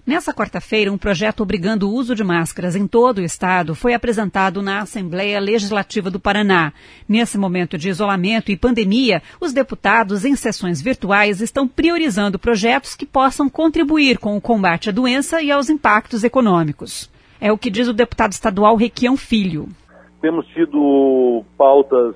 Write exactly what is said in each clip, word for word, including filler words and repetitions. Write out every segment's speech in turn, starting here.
Nessa quarta-feira, um projeto obrigando o uso de máscaras em todo o estado foi apresentado na Assembleia Legislativa do Paraná. Nesse momento de isolamento e pandemia, os deputados em sessões virtuais estão priorizando projetos que possam contribuir com o combate à doença e aos impactos econômicos. É o que diz o deputado estadual Requião Filho. Temos tido pautas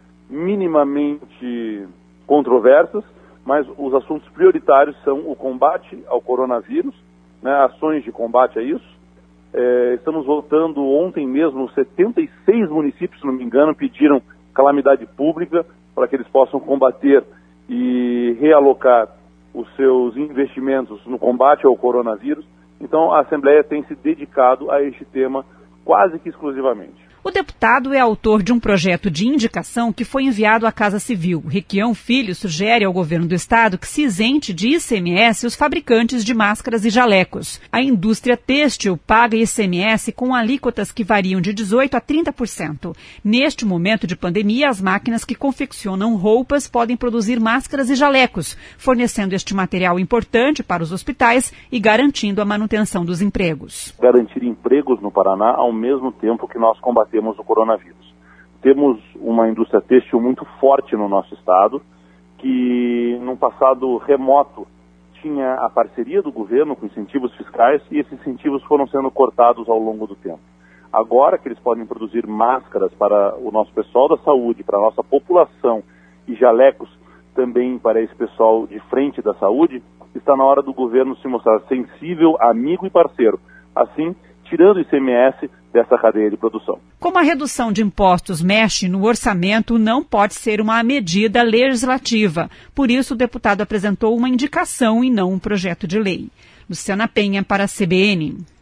minimamente controversas, mas os assuntos prioritários são o combate ao coronavírus, né, ações de combate a isso. É, estamos votando ontem mesmo, setenta e seis municípios, se não me engano, pediram calamidade pública para que eles possam combater e realocar os seus investimentos no combate ao coronavírus. Então a Assembleia tem se dedicado a este tema quase que exclusivamente. O deputado é autor de um projeto de indicação que foi enviado à Casa Civil. Requião Filho sugere ao governo do estado que se isente de I C M S os fabricantes de máscaras e jalecos. A indústria têxtil paga I C M S com alíquotas que variam de dezoito a trinta por cento. Neste momento de pandemia, as máquinas que confeccionam roupas podem produzir máscaras e jalecos, fornecendo este material importante para os hospitais e garantindo a manutenção dos empregos. Garantir empregos no Paraná ao mesmo tempo que nós combatemos o coronavírus. Temos uma indústria têxtil muito forte no nosso estado, que num passado remoto tinha a parceria do governo com incentivos fiscais e esses incentivos foram sendo cortados ao longo do tempo. Agora que eles podem produzir máscaras para o nosso pessoal da saúde, para a nossa população e jalecos também para esse pessoal de frente da saúde, está na hora do governo se mostrar sensível, amigo e parceiro. Assim, tirando o I C M S dessa cadeia de produção. Como a redução de impostos mexe no orçamento, não pode ser uma medida legislativa. Por isso, o deputado apresentou uma indicação e não um projeto de lei. Luciana Penha, para a C B N.